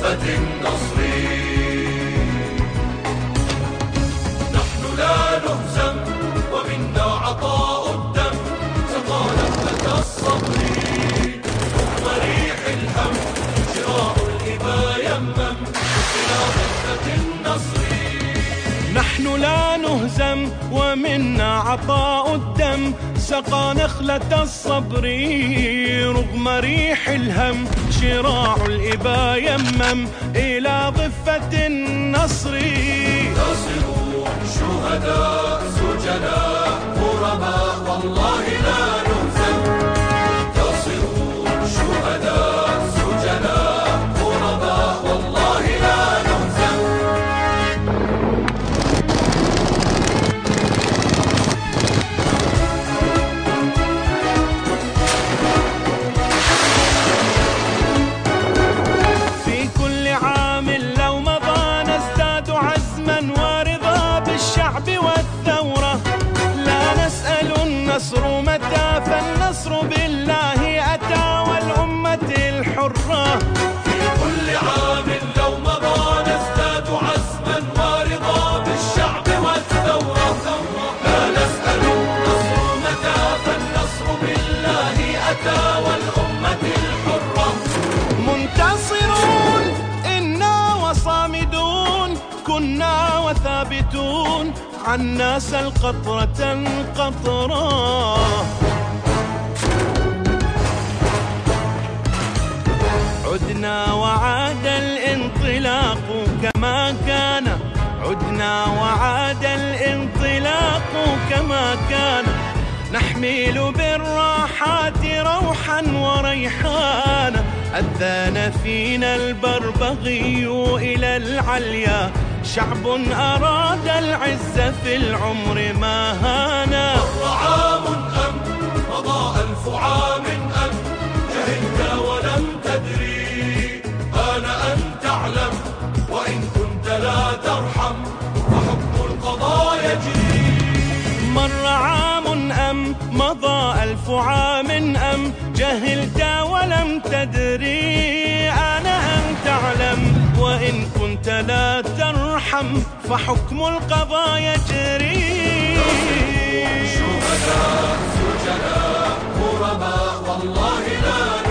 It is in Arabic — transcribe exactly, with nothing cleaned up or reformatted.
ضفة النصر. نحن لا نهزم ومنا عطاء الدم، سقى نخلة الصبر ثم ريح الهم، شراع الإبا يمم إلى ضفة النصر. نحن لا نهزم ومنا عطاء الدم، سقى نخلة الصبر رغم ريح الهم، شراع الإبا يمم إلى ضفة النصر. ناصرون شهداء سجناء غرباء والله لا نهزم. ناصرون شهداء سجناء غرباء والله لا نهزم. النصر متى فالنصر بالله أتى والأمة الحرة. في كل عام لو مضى نزداد عزما ورضا بالشعب والثورة. لا نسأل النصر متى فالنصر بالله أتى والأمة الحرة. منتصرون إنا وصامدون، كنا وثابتون عنا سل قطرة قطرة. عدنا وعاد الانطلاق كما كان، عدنا وعاد الانطلاق كما كان، نحمل بالراحات روحا وريحانا، أذان فينا البربغي إلى العليا، شعب أراد العز في العمر ما هانا. مر عام أم مضى ألف عام أم جهلت ولم تدري، آن أن تعلم وإن كنت لا ترحم وحكم القضاء يجري. مر عام أم مضى ألف عام أم جهلت ولم تدري، آن أن تعلم وإن كنت لا ترحم فحكم القضاء يجري. شهداء سجناء غرباء والله لا